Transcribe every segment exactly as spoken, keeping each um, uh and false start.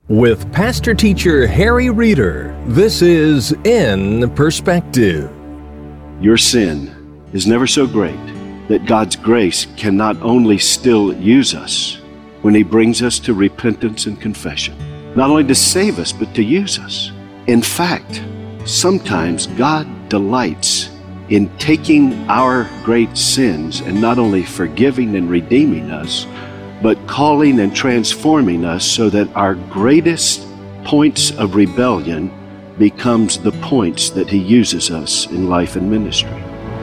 With Pastor Teacher Harry Reeder, this is In Perspective. Your sin is never so great that God's grace can not only still use us when He brings us to repentance and confession, not only to save us, but to use us. In fact, sometimes God delights in taking our great sins and not only forgiving and redeeming us, but calling and transforming us so that our greatest points of rebellion becomes the points that He uses us in life and ministry.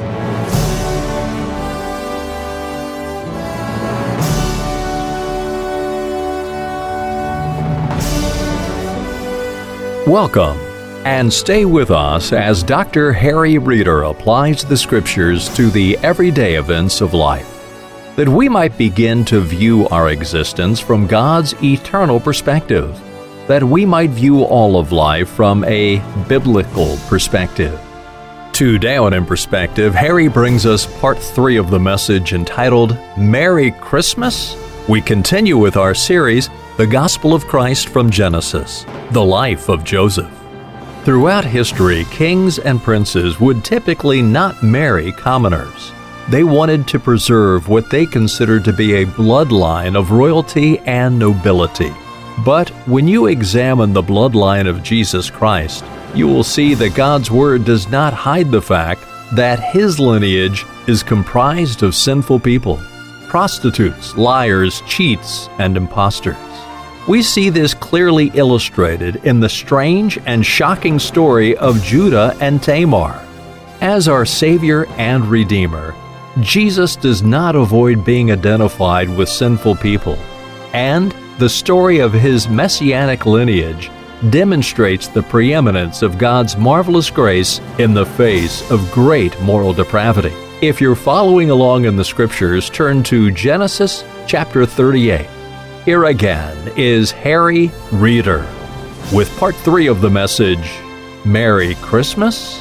Welcome, and stay with us as Doctor Harry Reeder applies the Scriptures to the everyday events of life, that we might begin to view our existence from God's eternal perspective, that we might view all of life from a biblical perspective. Today on In Perspective, Harry brings us part three of the message entitled Merry Christmas. We continue with our series, The Gospel of Christ from Genesis, the life of Joseph. Throughout history, kings and princes would typically not marry commoners. They wanted to preserve what they considered to be a bloodline of royalty and nobility. But when you examine the bloodline of Jesus Christ, you will see that God's Word does not hide the fact that His lineage is comprised of sinful people, prostitutes, liars, cheats, and impostors. We see this clearly illustrated in the strange and shocking story of Judah and Tamar. As our Savior and Redeemer, Jesus does not avoid being identified with sinful people, and the story of His messianic lineage demonstrates the preeminence of God's marvelous grace in the face of great moral depravity. If you're following along in the Scriptures, turn to Genesis chapter thirty-eight. Here again is Harry Reeder with part three of the message, Merry Christmas.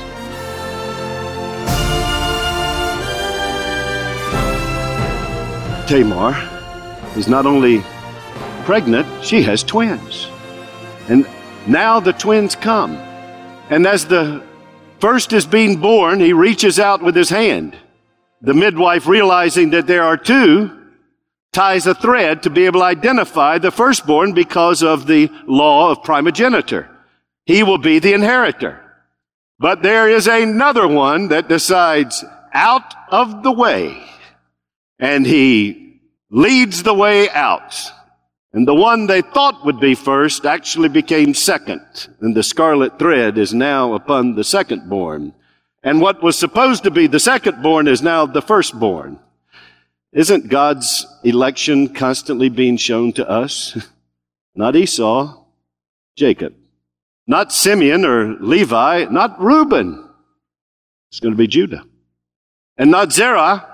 Tamar is not only pregnant, she has twins. And now the twins come. And as the first is being born, he reaches out with his hand. The midwife, realizing that there are two, ties a thread to be able to identify the firstborn because of the law of primogeniture. He will be the inheritor. But there is another one that decides out of the way. And he leads the way out. And the one they thought would be first actually became second. And the scarlet thread is now upon the secondborn. And what was supposed to be the secondborn is now the firstborn. Isn't God's election constantly being shown to us? Not Esau, Jacob. Not Simeon or Levi, not Reuben. It's going to be Judah. And not Zerah,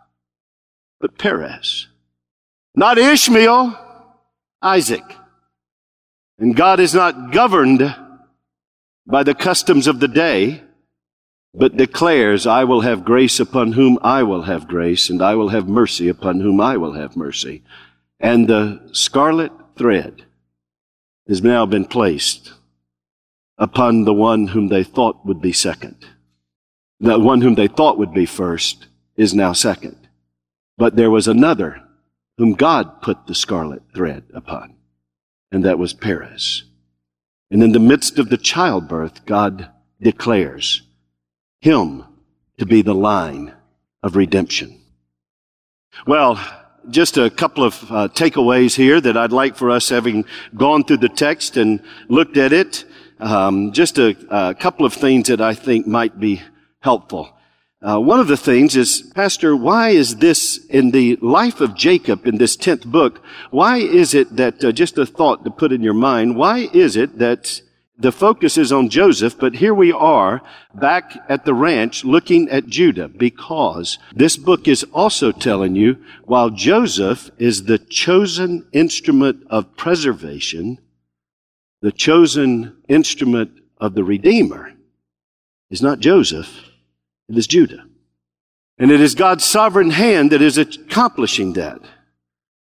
but Perez. Not Ishmael, Isaac. And God is not governed by the customs of the day, but declares, I will have grace upon whom I will have grace, and I will have mercy upon whom I will have mercy. And the scarlet thread has now been placed upon the one whom they thought would be second. The one whom they thought would be first is now second. But there was another whom God put the scarlet thread upon, and that was Perez. And in the midst of the childbirth, God declares him to be the line of redemption. Well, just a couple of uh, takeaways here that I'd like for us, having gone through the text and looked at it, um, just a, a couple of things that I think might be helpful. Uh, one of the things is, Pastor, why is this in the life of Jacob in this tenth book, why is it that, uh, just a thought to put in your mind, why is it that the focus is on Joseph, but here we are back at the ranch looking at Judah? Because this book is also telling you, while Joseph is the chosen instrument of preservation, the chosen instrument of the Redeemer is not Joseph, it is Judah. And it is God's sovereign hand that is accomplishing that.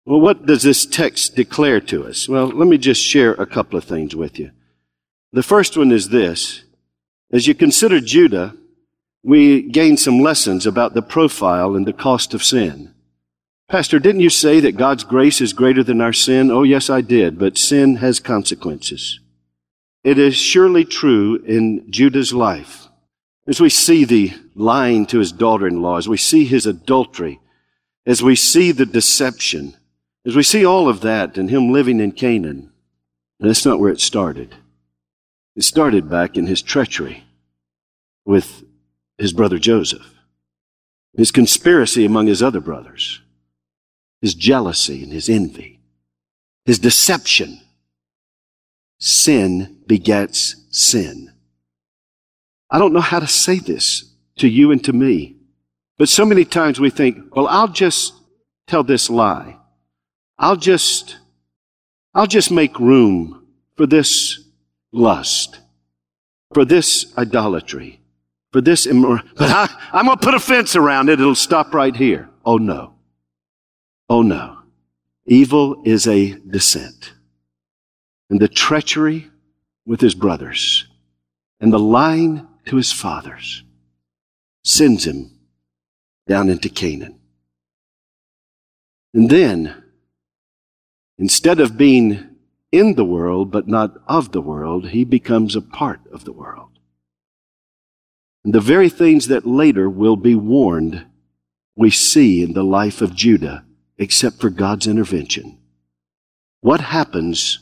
Well, what does this text declare to us? Well, let me just share a couple of things with you. The first one is this. As you consider Judah, we gain some lessons about the profile and the cost of sin. Pastor, didn't you say that God's grace is greater than our sin? Oh, yes, I did, but sin has consequences. It is surely true in Judah's life. As we see the lying to his daughter-in-law, as we see his adultery, as we see the deception, as we see all of that and him living in Canaan, that's not where it started. It started back in his treachery with his brother Joseph, his conspiracy among his other brothers, his jealousy and his envy, his deception. Sin begets sin. I don't know how to say this to you and to me, but so many times we think, well, I'll just tell this lie. I'll just, I'll just make room for this lust, for this idolatry, for this immorality. But I, I'm going to put a fence around it. It'll stop right here. Oh, no. Oh, no. Evil is a descent. And the treachery with his brothers and the lying to his fathers sends him down into Canaan. And then, instead of being in the world but not of the world, he becomes a part of the world. And the very things that later will be warned, we see in the life of Judah, except for God's intervention. What happens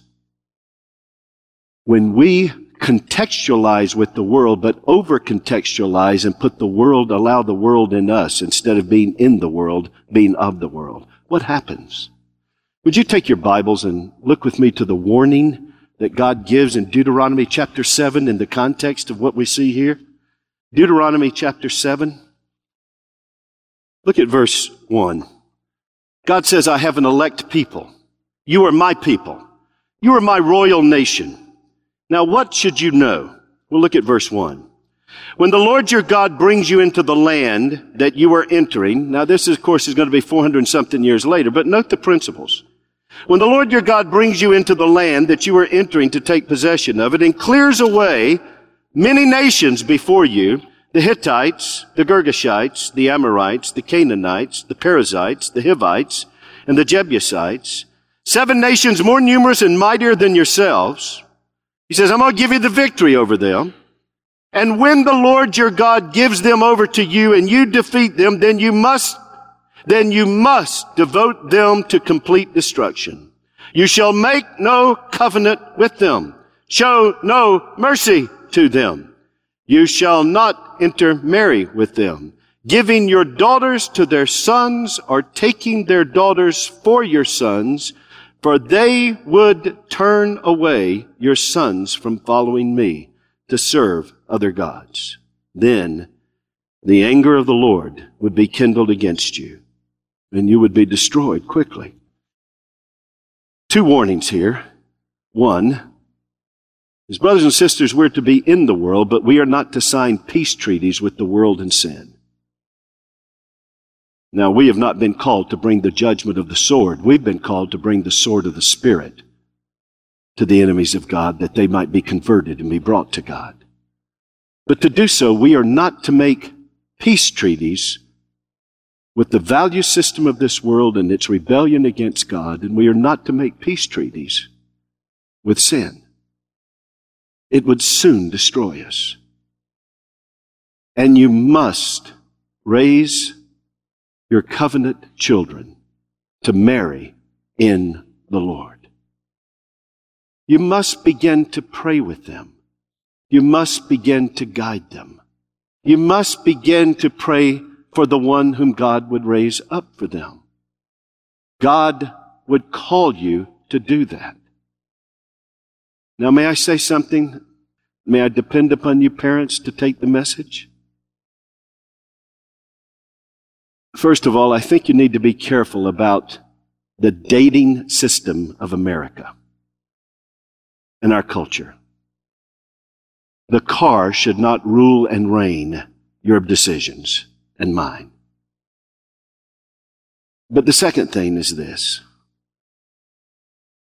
when we contextualize with the world, but over-contextualize and put the world, allow the world in us instead of being in the world, being of the world? What happens? Would you take your Bibles and look with me to the warning that God gives in Deuteronomy chapter seven in the context of what we see here? Deuteronomy chapter seven. Look at verse one. God says, I have an elect people. You are my people. You are my royal nation. Now, what should you know? We'll look at verse one. When the Lord your God brings you into the land that you are entering, now this, of course, is going to be four hundred and something years later, but note the principles. When the Lord your God brings you into the land that you are entering to take possession of it and clears away many nations before you, the Hittites, the Girgashites, the Amorites, the Canaanites, the Perizzites, the Hivites, and the Jebusites, seven nations more numerous and mightier than yourselves. He says, I'm going to give you the victory over them. And when the Lord your God gives them over to you and you defeat them, then you must, then you must devote them to complete destruction. You shall make no covenant with them. Show no mercy to them. You shall not intermarry with them, giving your daughters to their sons or taking their daughters for your sons, for they would turn away your sons from following me to serve other gods. Then the anger of the Lord would be kindled against you, and you would be destroyed quickly. Two warnings here. One, as brothers and sisters, we're to be in the world, but we are not to sign peace treaties with the world and sin. Now, we have not been called to bring the judgment of the sword. We've been called to bring the sword of the Spirit to the enemies of God, that they might be converted and be brought to God. But to do so, we are not to make peace treaties with the value system of this world and its rebellion against God, and we are not to make peace treaties with sin. It would soon destroy us. And you must raise your covenant children to marry in the Lord. You must begin to pray with them. You must begin to guide them. You must begin to pray for the one whom God would raise up for them. God would call you to do that. Now, may I say something? May I depend upon you parents to take the message? First of all, I think you need to be careful about the dating system of America and our culture. The car should not rule and reign your decisions and mine. But the second thing is this.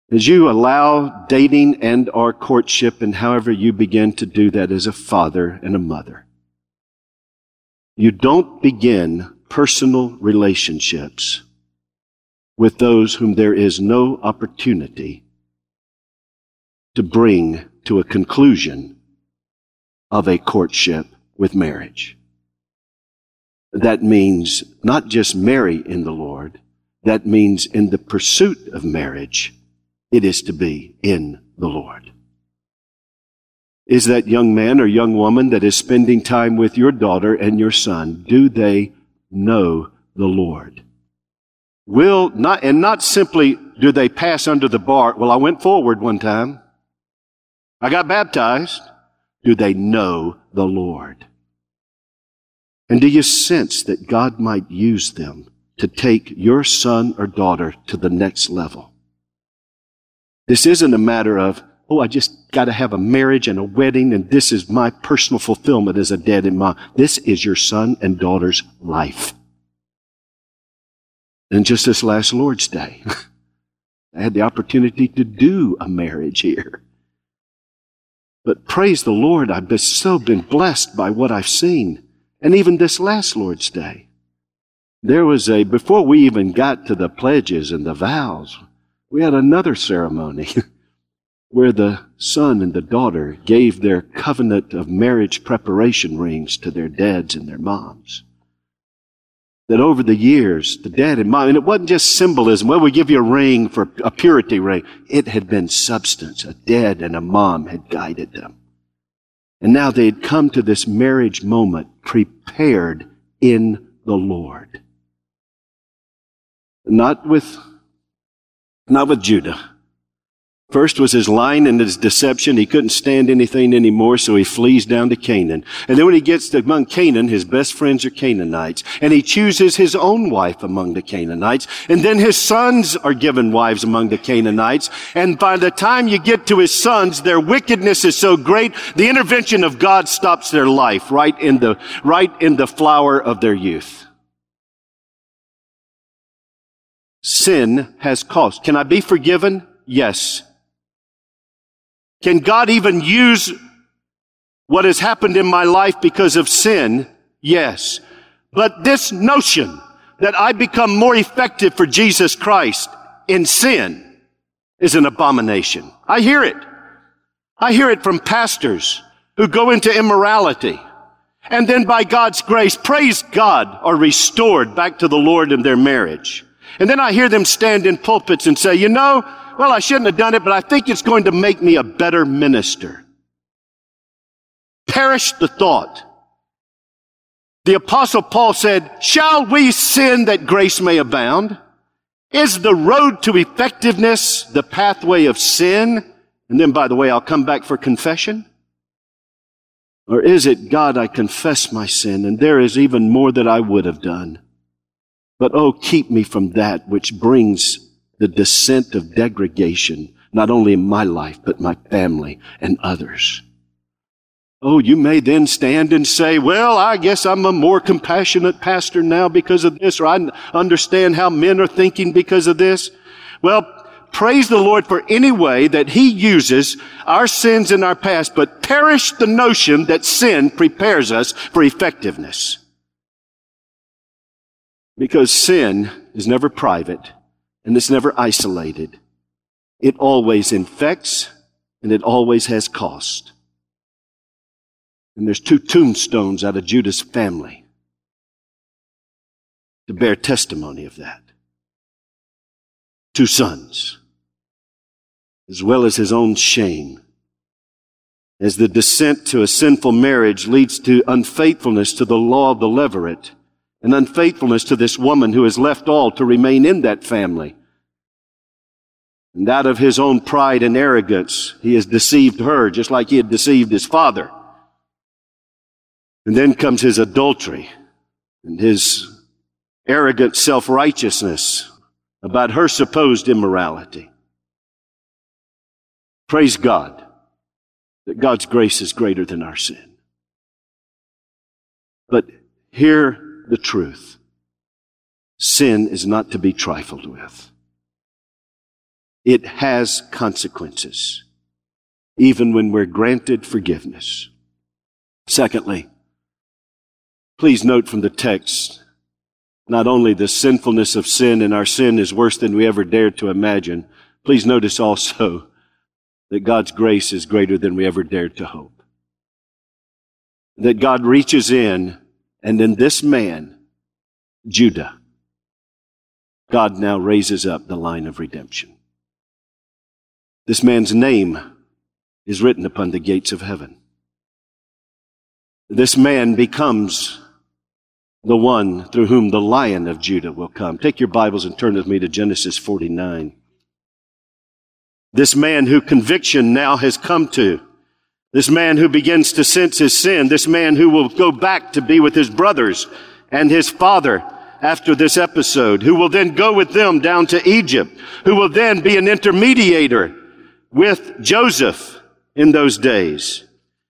As you allow dating and or courtship, and however you begin to do that as a father and a mother, you don't begin personal relationships with those whom there is no opportunity to bring to a conclusion of a courtship with marriage. That means not just marry in the Lord. That means in the pursuit of marriage, it is to be in the Lord. Is that young man or young woman that is spending time with your daughter and your son, do they know the Lord? Will not, and not simply do they pass under the bar, well, I went forward one time. I got baptized. Do they know the Lord? And do you sense that God might use them to take your son or daughter to the next level? This isn't a matter of, oh, I just got to have a marriage and a wedding, and this is my personal fulfillment as a dad and mom. This is your son and daughter's life. And just this last Lord's Day, I had the opportunity to do a marriage here. But praise the Lord, I've been so been blessed by what I've seen. And even this last Lord's Day, there was a, before we even got to the pledges and the vows, we had another ceremony where the son and the daughter gave their covenant of marriage preparation rings to their dads and their moms. That over the years, the dad and mom, and it wasn't just symbolism, well, we give you a ring for a purity ring. It had been substance. A dad and a mom had guided them. And now they had come to this marriage moment prepared in the Lord. Not with, not with Judah. First was his lying and his deception. He couldn't stand anything anymore, so he flees down to Canaan. And then when he gets to among Canaan, his best friends are Canaanites. And he chooses his own wife among the Canaanites. And then his sons are given wives among the Canaanites. And by the time you get to his sons, their wickedness is so great, the intervention of God stops their life right in the, right in the flower of their youth. Sin has cost. Can I be forgiven? Yes. Can God even use what has happened in my life because of sin? Yes. But this notion that I become more effective for Jesus Christ in sin is an abomination. I hear it. I hear it from pastors who go into immorality and then by God's grace, praise God, are restored back to the Lord in their marriage. And then I hear them stand in pulpits and say, you know, well, I shouldn't have done it, but I think it's going to make me a better minister. Perish the thought. The Apostle Paul said, shall we sin that grace may abound? Is the road to effectiveness the pathway of sin? And then, by the way, I'll come back for confession. Or is it, God, I confess my sin, and there is even more that I would have done. But oh, keep me from that which brings the descent of degradation, not only in my life, but my family and others. Oh, you may then stand and say, well, I guess I'm a more compassionate pastor now because of this, or I understand how men are thinking because of this. Well, praise the Lord for any way that He uses our sins in our past, but perish the notion that sin prepares us for effectiveness. Because sin is never private. And it's never isolated. It always infects, and it always has cost. And there's two tombstones out of Judah's family to bear testimony of that. Two sons, as well as his own shame. As the descent to a sinful marriage leads to unfaithfulness to the law of the levirate, and unfaithfulness to this woman who has left all to remain in that family. And out of his own pride and arrogance, he has deceived her just like he had deceived his father. And then comes his adultery and his arrogant self-righteousness about her supposed immorality. Praise God that God's grace is greater than our sin. But hear the truth. Sin is not to be trifled with. it has consequences, even when we're granted forgiveness. Secondly, please note from the text, not only the sinfulness of sin, and our sin is worse than we ever dared to imagine, please notice also that God's grace is greater than we ever dared to hope. That God reaches in, and in this man, Judah, God now raises up the line of redemption. This man's name is written upon the gates of heaven. This man becomes the one through whom the Lion of Judah will come. Take your Bibles and turn with me to Genesis forty-nine. This man who conviction now has come to. This man who begins to sense his sin. This man who will go back to be with his brothers and his father after this episode, who will then go with them down to Egypt, who will then be an intermediator with Joseph in those days.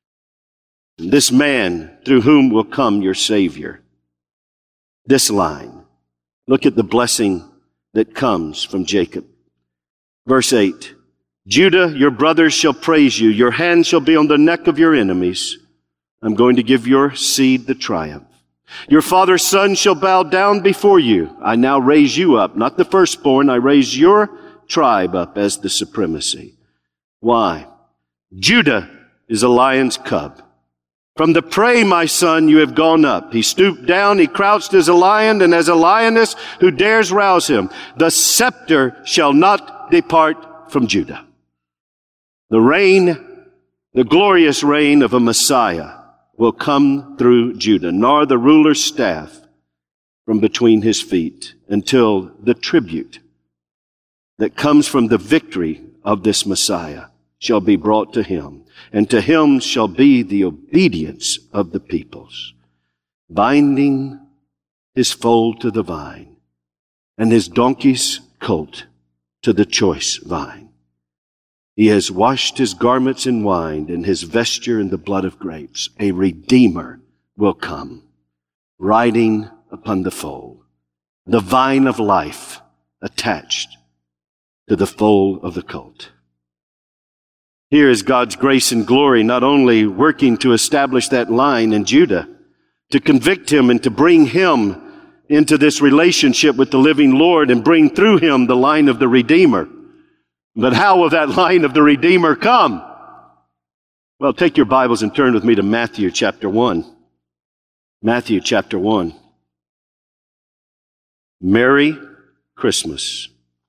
And this man through whom will come your Savior. This line. Look at the blessing that comes from Jacob. Verse eight. Judah, your brothers shall praise you. Your hand shall be on the neck of your enemies. I'm going to give your seed the triumph. Your father's son shall bow down before you. I now raise you up, not the firstborn. I raise your tribe up as the supremacy. Why? Judah is a lion's cub. From the prey, my son, you have gone up. He stooped down, he crouched as a lion, and as a lioness who dares rouse him. The scepter shall not depart from Judah. The reign, the glorious reign of a Messiah will come through Judah, nor the ruler's staff from between his feet, until the tribute that comes from the victory of this Messiah shall be brought to him, and to him shall be the obedience of the peoples, binding his foal to the vine, and his donkey's colt to the choice vine. He has washed his garments in wine and his vesture in the blood of grapes. A Redeemer will come, riding upon the foal, the vine of life attached to the foal of the colt. Here is God's grace and glory not only working to establish that line in Judah, to convict him and to bring him into this relationship with the living Lord and bring through him the line of the Redeemer. But how will that line of the Redeemer come? Well, take your Bibles and turn with me to Matthew chapter one. Matthew chapter one. Merry Christmas.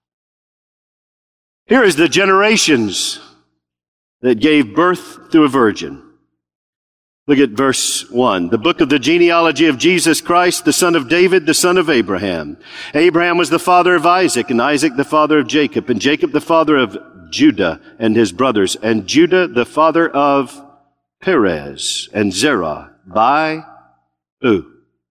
Here is the generations that gave birth to a virgin. Look at verse one. The book of the genealogy of Jesus Christ, the son of David, the son of Abraham. Abraham was the father of Isaac, and Isaac the father of Jacob, and Jacob the father of Judah and his brothers, and Judah the father of Perez and Zerah by who?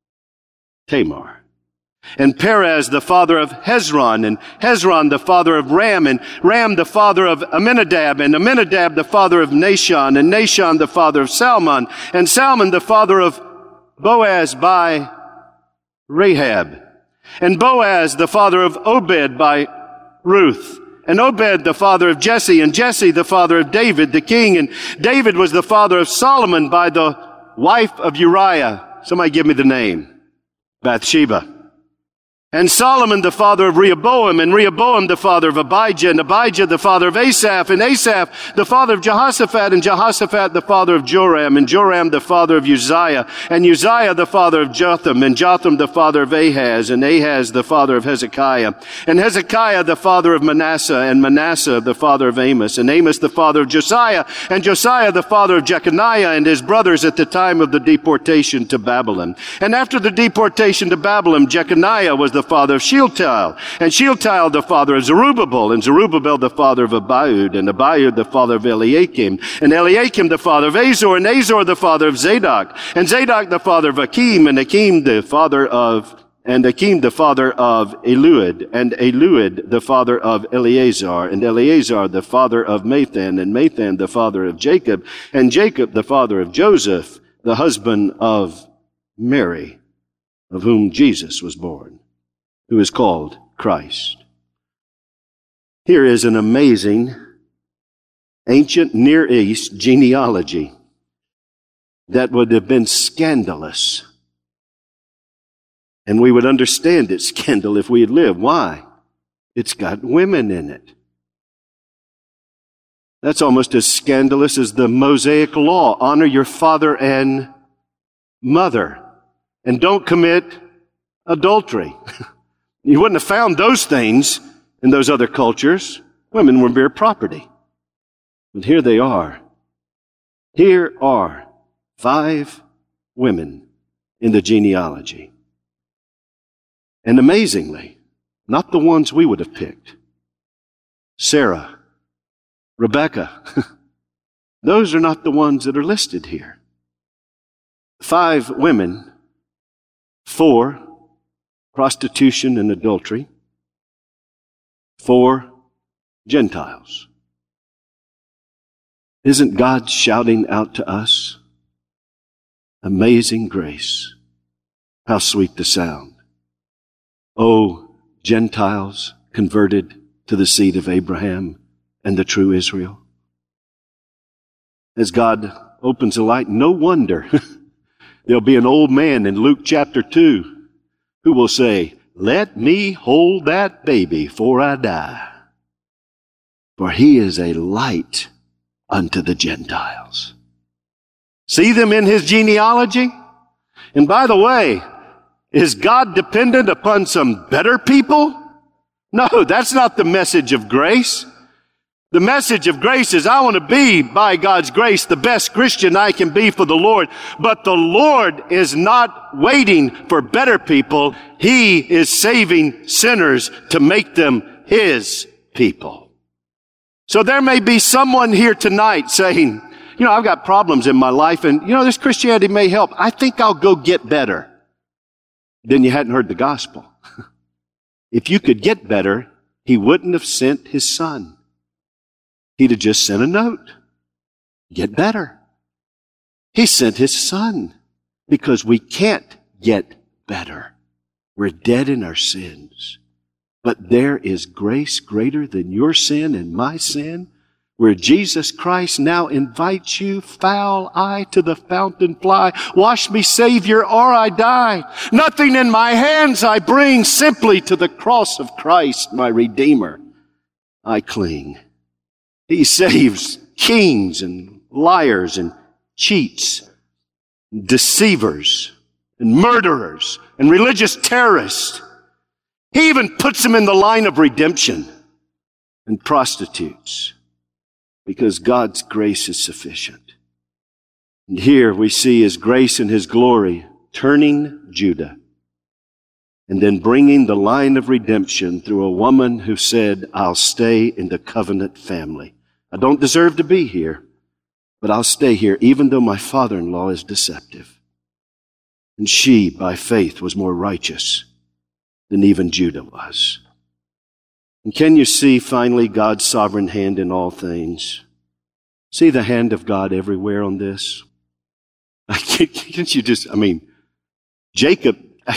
Tamar. And Perez the father of Hezron, and Hezron the father of Ram, and Ram the father of Amminadab, and Amminadab the father of Nahshon, and Nahshon the father of Salmon, and Salmon the father of Boaz by Rahab, and Boaz the father of Obed by Ruth, and Obed the father of Jesse, and Jesse the father of David the king, and David was the father of Solomon by the wife of Uriah. Somebody give me the name. Bathsheba. And Solomon the father of Rehoboam, and Rehoboam the father of Abijah, and Abijah the father of Asaph, and Asaph the father of Jehoshaphat, and Jehoshaphat the father of Joram, and Joram the father of Uzziah, and Uzziah the father of Jotham, and Jotham the father of Ahaz, and Ahaz the father of Hezekiah, and Hezekiah the father of Manasseh, and Manasseh the father of Amos, and Amos the father of Josiah, and Josiah the father of Jeconiah and his brothers at the time of the deportation to Babylon. And after the deportation to Babylon, Jeconiah was the the father of Shealtiel, and Shealtiel the father of Zerubbabel, and Zerubbabel the father of Abiud, and Abiud the father of Eliakim, and Eliakim the father of Azor, and Azor the father of Zadok, and Zadok the father of Akim, and Akim the father of and Akim the father of Eluid, and Eluid the father of Eleazar, and Eleazar the father of Mathan, and Mathan the father of Jacob, and Jacob the father of Joseph, the husband of Mary, of whom Jesus was born, who is called Christ. Here is an amazing ancient Near East genealogy that would have been scandalous. And we would understand its scandal if we had lived. Why? It's got women in it. That's almost as scandalous as the Mosaic law. Honor your father and mother. And don't commit adultery. You wouldn't have found those things in those other cultures. Women were mere property. But here they are. Here are five women in the genealogy. And amazingly, not the ones we would have picked. Sarah, Rebecca, those are not the ones that are listed here. Five women, four, prostitution and adultery, four, Gentiles. Isn't God shouting out to us? Amazing grace. How sweet the sound. O Gentiles converted to the seed of Abraham and the true Israel. As God opens the light, no wonder there'll be an old man in Luke chapter two who will say, "Let me hold that baby before I die. For he is a light unto the Gentiles." See them in his genealogy? And by the way, is God dependent upon some better people? No, that's not the message of grace. The message of grace is I want to be, by God's grace, the best Christian I can be for the Lord. But the Lord is not waiting for better people. He is saving sinners to make them his people. So there may be someone here tonight saying, you know, I've got problems in my life and, you know, this Christianity may help. I think I'll go get better. Then you hadn't heard the gospel. If you could get better, he wouldn't have sent his son. He'd have just sent a note. Get better. He sent his son because we can't get better. We're dead in our sins. But there is grace greater than your sin and my sin, where Jesus Christ now invites you, foul I to the fountain fly. Wash me, Savior, or I die. Nothing in my hands I bring, simply to the cross of Christ, my Redeemer, I cling. He saves kings and liars and cheats, and deceivers and murderers and religious terrorists. He even puts them in the line of redemption and prostitutes, because God's grace is sufficient. And here we see his grace and his glory turning Judah and then bringing the line of redemption through a woman who said, I'll stay in the covenant family. I don't deserve to be here, but I'll stay here even though my father-in-law is deceptive. And she, by faith, was more righteous than even Judah was. And can you see, finally, God's sovereign hand in all things? See the hand of God everywhere on this? Can't you just, I mean, Jacob,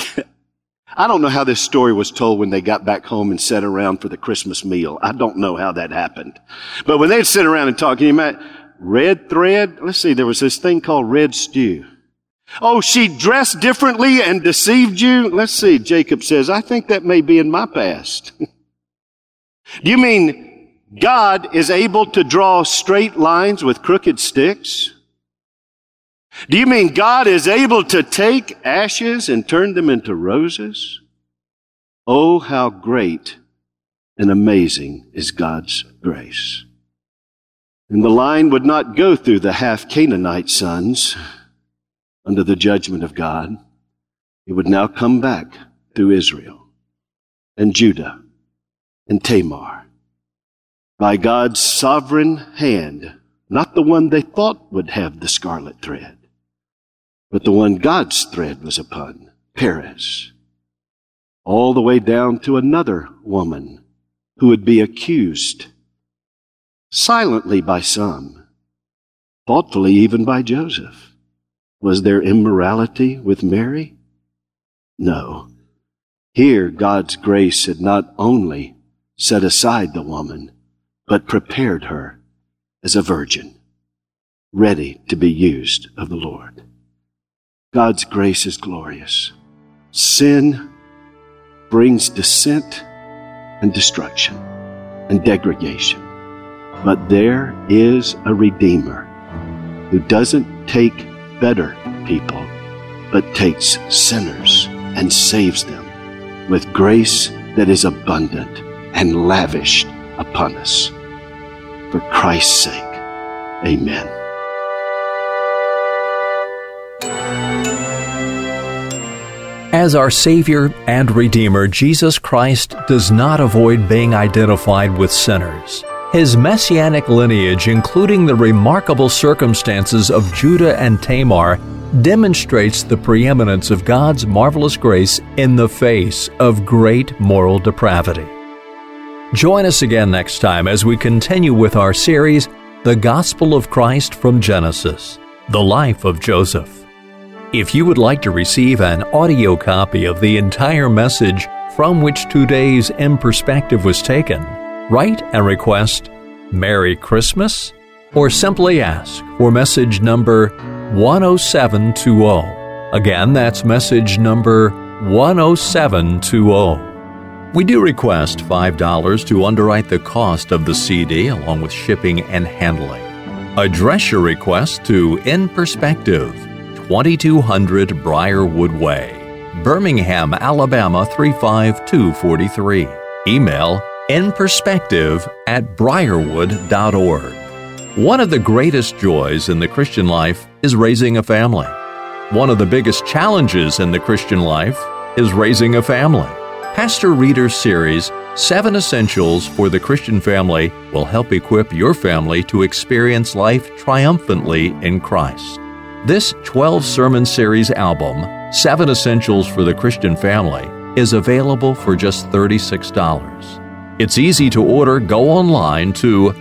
I don't know how this story was told when they got back home and sat around for the Christmas meal. I don't know how that happened. But when they'd sit around and talk, can you imagine? Red thread? Let's see, there was this thing called red stew. Oh, she dressed differently and deceived you? Let's see, Jacob says, I think that may be in my past. Do you mean God is able to draw straight lines with crooked sticks? Do you mean God is able to take ashes and turn them into roses? Oh, how great and amazing is God's grace. And the line would not go through the half Canaanite sons under the judgment of God. It would now come back through Israel and Judah and Tamar. By God's sovereign hand, not the one they thought would have the scarlet thread, but the one God's thread was upon, Perez, all the way down to another woman who would be accused silently by some, thoughtfully even by Joseph. Was there immorality with Mary? No. Here, God's grace had not only set aside the woman, but prepared her as a virgin, ready to be used of the Lord. God's grace is glorious. Sin brings descent and destruction and degradation. But there is a Redeemer who doesn't take better people, but takes sinners and saves them with grace that is abundant and lavished upon us. For Christ's sake, amen. As our Savior and Redeemer, Jesus Christ does not avoid being identified with sinners. His messianic lineage, including the remarkable circumstances of Judah and Tamar, demonstrates the preeminence of God's marvelous grace in the face of great moral depravity. Join us again next time as we continue with our series, The Gospel of Christ from Genesis, the life of Joseph. If you would like to receive an audio copy of the entire message from which today's In Perspective was taken, write and request Merry Christmas or simply ask for message number one oh seven two oh. Again, that's message number one oh seven two oh. We do request five dollars to underwrite the cost of the C D along with shipping and handling. Address your request to In Perspective, twenty-two hundred Briarwood Way, Birmingham, Alabama three five two four three. Email inperspective at briarwood dot org. One of the greatest joys in the Christian life is raising a family. One of the biggest challenges in the Christian life is raising a family. Pastor Reeder's series, Seven Essentials for the Christian Family, will help equip your family to experience life triumphantly in Christ. This twelve-sermon series album, Seven Essentials for the Christian Family, is available for just thirty-six dollars. It's easy to order. Go online to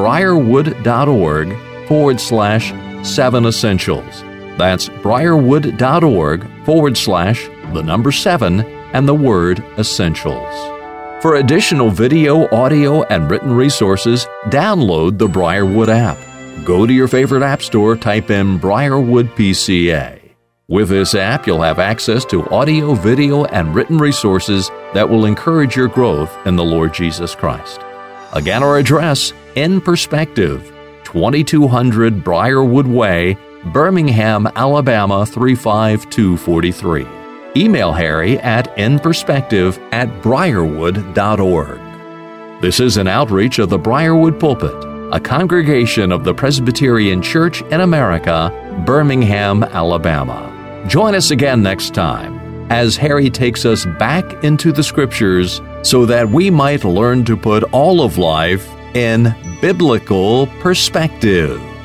briarwood.org forward slash seven essentials. That's briarwood.org forward slash the number seven and the word essentials. For additional video, audio, and written resources, download the Briarwood app. Go to your favorite app store, type in Briarwood P C A. With this app, you'll have access to audio, video, and written resources that will encourage your growth in the Lord Jesus Christ. Again, our address, In Perspective, twenty-two hundred Briarwood Way, Birmingham, Alabama three five two four three. Email Harry at inperspective at briarwood dot org. This is an outreach of the Briarwood Pulpit, a congregation of the Presbyterian Church in America, Birmingham, Alabama. Join us again next time as Harry takes us back into the Scriptures so that we might learn to put all of life in biblical perspective.